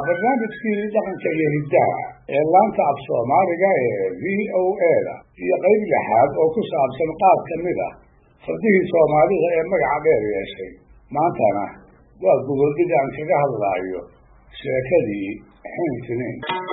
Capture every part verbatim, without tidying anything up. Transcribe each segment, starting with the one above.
barnaamijkii dhaqanka iyo hiddaha ee laanta af Soomaaliga ee V O A-da iyo qayb lixaad oo ku saabsan qaar ka mid ah fardihii Soomaalida ee magaca dheer yeeshay. Maantana waa gobolkii aan kaga hadlayo sheekadii Xinfiniin.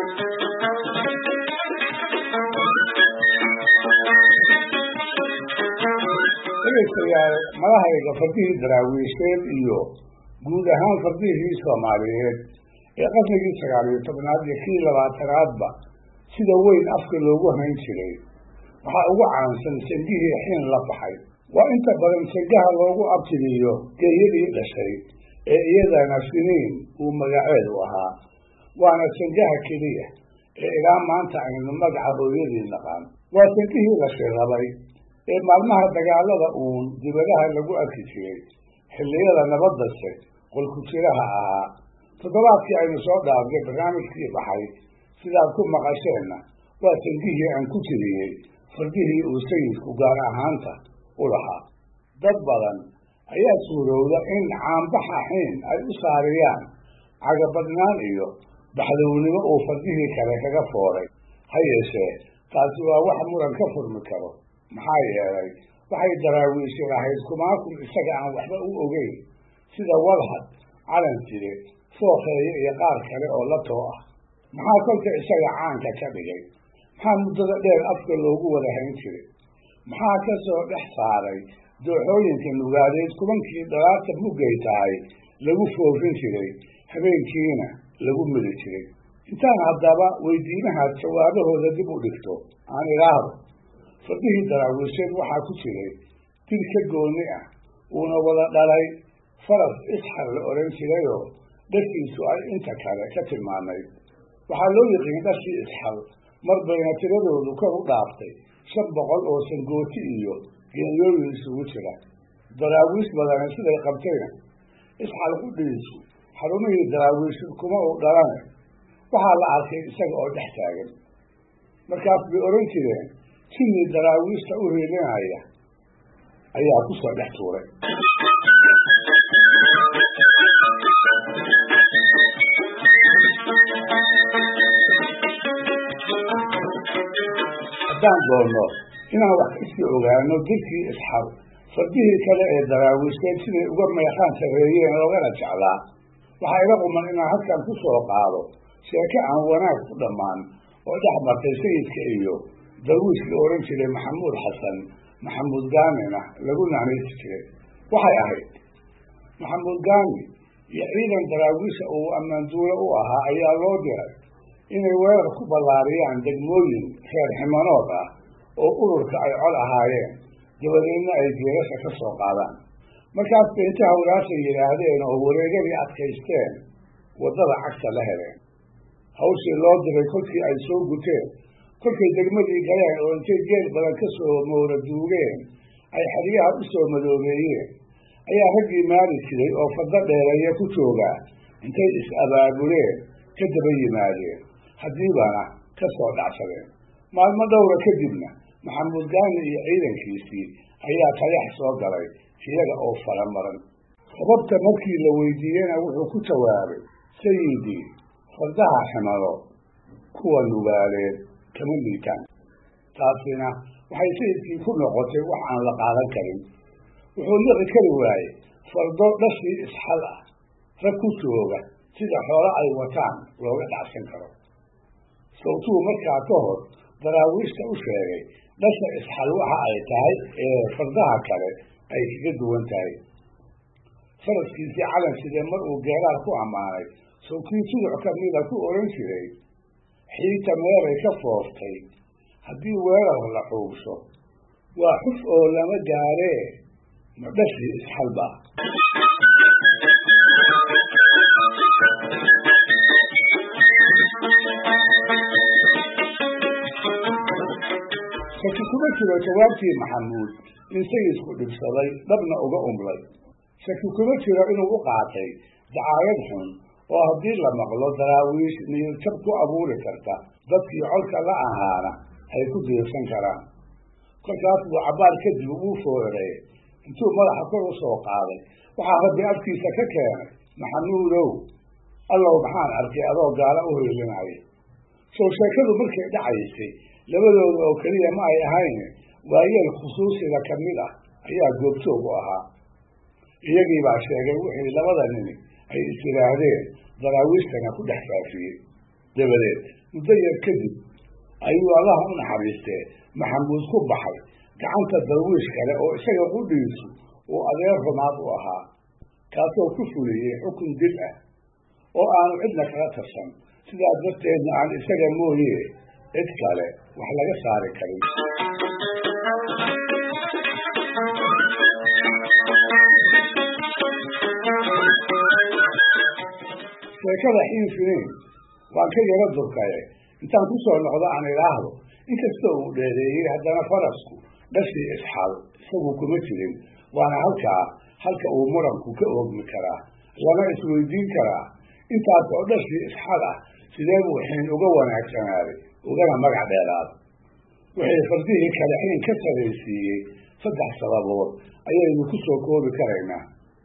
Dhegeystayaal, malahayga fardihii daraawiisheed iyo guud ahaan fardihii Soomaaliyeed ee qarnigii sagaal iyo tobnaad iyo kii labaatanaadba sida weyn afka loogu hayn jiray waxaa ugu caansan sangihii Xin la baxay. waa inta badan sangaha loogu abtiriyo geeyadii dhashay ee iyadana Finiin uu magaceedu ahaa, waana sangaha keliya ee ilaa maanta aynu magaca hooyadii naqaan. waa sangihii la shirabay ee maalmaha dagaalada uun dibadaha lagu arki jiray, xilliyada nabadase qolku jiraha ahaa. toddobaadkii aynu soo dhaafnay barnaamijkii baxay sidaad ku maqasheenna waa sangihii aan ku jiriyey fardihii uu sayidku gaar ahaanta u lahaa. dad badan ayaa suurowda in caanbaxa Xin ay u saariyaan cagabadnaan iyo baxdownimo uu fardihii kale kaga fooray. ha yeeshee taasi waa wax muran ka furmi karo, maxaa yeelay waxay daraawiishi lahayd kumaakun isaga aan waxba u ogeyn, sida Walhad, Calanside, Fooqeeye iyo qaar kale oo la too ah. maxaa kolka isaga caanka ka dhigay? maxaa muddada dheer afka loogu wada hayn jiray? maxaa ka soo dhex saaray dooxooyinka nugaadeed kubankii dhalaarta muggay tahay lagu foofin jiray, habeenkiina lagu mili jiray? intaan haddaba weydiinahaad jawaabahooda dib u dhigto aan idhaahdo, fardihii daraawiisheed waxaa ku jiray dil ka gooni ah uuna wada dhalay faras Isxar la odhan jirayoo dhashiisu ay inta kale ka tilmaamayd. waxaa loo yiqiin dhashii Isxar mar bayna tiradoodu kor u dhaaftay shan boqol oo sangooti iyo geeyooyin isugu jira. daraawiish badana siday qabtayna Isxar qudhiisu xarumihii daraawiishid kuma u dhalane waxaa la arkay isaga oo dhex taagan. markaas bay odhan jireen sidii daraawiishta u reelinaya ayaa ku soo dhex tuuray. haddaan doonno inaan wax kasii ogaano dilkii Isxar, fardihii kale ee daraawiisheed siday uga meeqaan sarreeyeen loogana jeclaa, waxaa ila quman inaan halkan ku soo qaado sheeke aan wanaag ku dhammaan oo dhex martay sayidka iyo darwiish la odhan jiray Maxamuud Xasan Maxamuud Gaamina lagu naanaysi jiray. waxay ahayd Maxamuud Gaami iyo ciidan daraawiisha uu ammaanduule u ahaa ayaa loo diray inay weerar ku ballaariyaan degmooyin reer ximanood ah oo ururka ay col ahaayeen, dabadeedna ay jeerasha ka soo qaadaan. markaas bay inta hawlaashay yidhaahdeen oo wareegadii adkaysteen waddada cagta la heleen. hawshii loo diray kolkii ay soo guteen, kolkay degmadii galeen oo intay geel badan ka soo moora duugeen ay xeryaha u soo madoobeeyeen, ayaa raggii maali jiray oo fadda dheereeya ku joogaa intay is-abaabuleen ka daba yimaadeen, haddiibana ka soo dhacsadeen. maalmo dhowra kadibna Maxamuud Gaami iyo ciidankiisii ayaa tayax soo galay iyaga oo faramaran. sababta markii la weydiiyena wuxuu ku jawaabay, sayidii, fardaha ximano kuwa nugaaleed kama liitaan. taasina waxay sayidkii ku noqotay wax aan la qaadan karin. wuxuu liqi kari waayey fardo dhashii Isxal ah rag ku jooga sida xoolo ay wataan looga dhacsan karo. sawtuu markaa ka hor daraawiishta u sheegay dhasha Isxal waxa ay tahay ee fardaha kale ay kaga duwan tahay. faraskiisii Calanside mar uu geeraar ku ammaanay sawkii suduc kamida ku odhan jiray, xiita meelay ka fooftay haddii weerar la xuubsho waa xuf oo lama gaaree ma dhashii Isxal ba. shaki kuma jiro jawaabtii Maxamuud in sayidku dhibsaday dhabna uga umlay. shaki kuma jiro inuu u qaatay dacaayad xun oo haddii la maqlo daraawiish niyadjab ku abuuri karta, dadkii colka la ahaana ay ku diirsan karaan. kolkaas buu cabbaar kadib uu foorarey intuu madaxa kor u soo qaaday waxaa rabbi afkiisa ka keenay, Maxamuudow allow maxaan arkay adoo gaala u hoylinaya soo sheekadu markay dhacaysay labadooda oo kaliya ma ay ahayn waayeel khusuusiga ka mid ah ayaa goobjoog u ahaa iyagii baa sheegay wixii labada nin ay is yiraahdeen daraawiistana ku dhex faafiyey dabadeed muddo yar kadib ayuu allaha u naxariistee maxamuud ku baxay gacanta darwiish kale oo isaga qudhiisu uu adeer rumaad u ahaa kaasoo ku fuliyey xukun dil ah oo aanu cidna kala tarsan sidaas darteedna aan isaga mooye cid kale wax laga saari karin sheekada xiinfiniin waan ka yaro durkaye intaan ku soo noqdo aan idhaahdo inkastoo uu dheereeyey haddana farasku dhashii isxaal isagu kuma jirin waana halkaa halka uu muranku ka oogmi karaa lana isweydiin karaa intaas oo dhashii isxaal ah sidee buu xiin uga wanaagsanaaday ugana magac dheeraada wixii fardihii kale xiin ka saraysiiyey saddex sababood ayaynu ku soo koobi karaynaa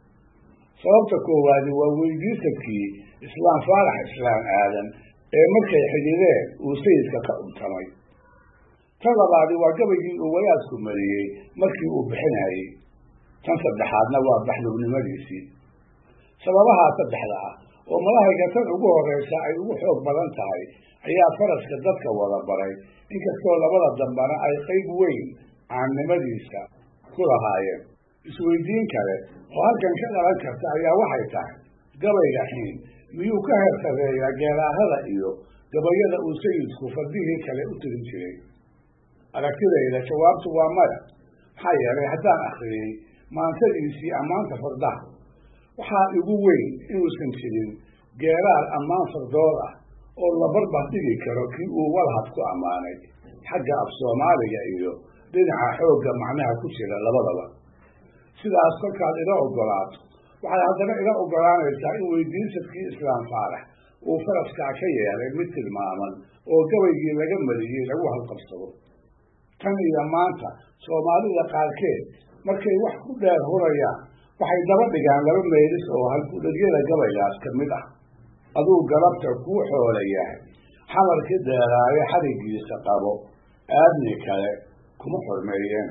sababta koowaadi waa weydiisadkii islaam faarax islaan aadan ee markay xidideen uu sayidka ka cuntamay tan labaadi waa gabaygii uu wayaasku mariyey markii uu bixinayey tan saddexaadna waa baxlugnimadiisii sababahaa saddexda ah oo malahayga tan ugu horreysa ay ugu xoog badan tahay ayaa faraska dadka wada baray inkastoo labada dambana ay qayb weyn caannimadiisa ku lahaayeen isweydiin kale oo halkan ka dhalan karta ayaa waxay tahay gabayga xiin miyuu ka heer sareeyaa geeraarada iyo gabayada uu sayidku fardihii kale u tirin jiray aragtidayda jawaabtu waa maya maxaa yeelay haddaan akriyey maansadiisii ammaanta fardaha waxaa igu weyn inuusan jirin geeraar ammaan fardood ah oo la barbar dhigi karo kii uu walhad ku ammaanay xagga af soomaaliga iyo dhinaca xoogga macnaha ku jira labadaba sidaas kolkaad ila ogolaato waxaad haddana ila ogolaanaysaa in weydiisadkii islaam faarax uu faraskaa ka yeelay mid tilmaaman oo gabaygii laga mariyey lagu halqabsado tan iyo maanta soomaalida qaarkeed markay wax ku dheer hurayaan waxay daba dhigaan laba meelis oo halkudhagyada gabaygaas ka mid ah aduu galabta kuu xoola yahay xamarkii dheeraayo xarigiisa qabo aadni kale kuma xurmeeyeen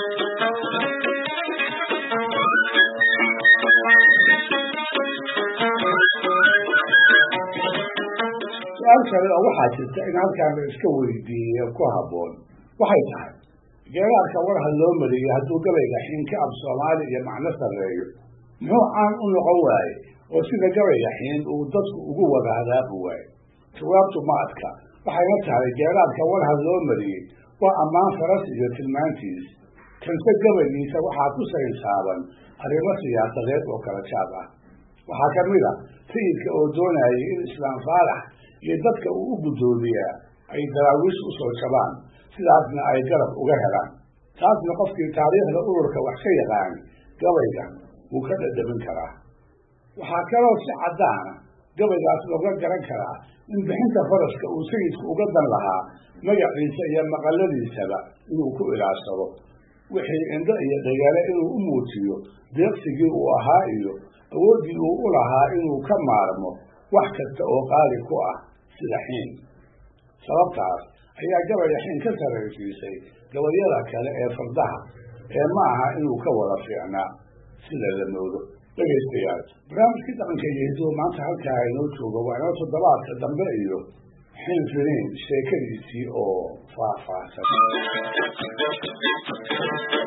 su-aal kale oo waxaa jirta in halkaan la iska weydiiye ku habboon waxay tahay geeraarka warha loo mariyey hadduu gabayga xiin ka ab soomaali iyo macno sarreeyo muxuu caan u noqon waaye oo sida gabayga xiin uu dadku ugu wada hadaafi waaye jawaabtu ma adka waxayna tahay geeraarka warha loo mariyey waa ammaan faras iyo tilmaantiis kanse gabaygiisa waxaa ku saysaaban arrimo siyaasadeed oo kala jaad ah waxaa ka mid a sayidka oo doonayay in islaam faarax iyo dadka uu u guddoomiyaa ay daraawiish u soo jabaan sidaasna ay garab uga helaan taasna qofkii taariikhda ururka wax ka yaqaan gabayga wuu ka dhadhamin karaa waxaa kaloo si caddaana gabaygaas looga garan karaa in bixinta faraska uu sayidku uga dan lahaa magaciisa iyo maqaladiisaba inuu ku ilaashado wixii indho iyo dhagaale inuu u muujiyo deeqsigii uu ahaa iyo awooddii uu u lahaa inuu ka maarmo wax kasta oo qaali ku ah sida xiin sababtaas ayaa gabaya xiin ka saraysiisay gabayada kale ee fardaha ee ma aha inuu ka wada fiicnaa sida la moodo dhegaystayaal barnaamijkii dhaqanka iyo hiduhu maanta halkaa inoo joogo waa inoo toddobaadka dambe iyo xiinfiniin sheekadiisii oo faahfaahsan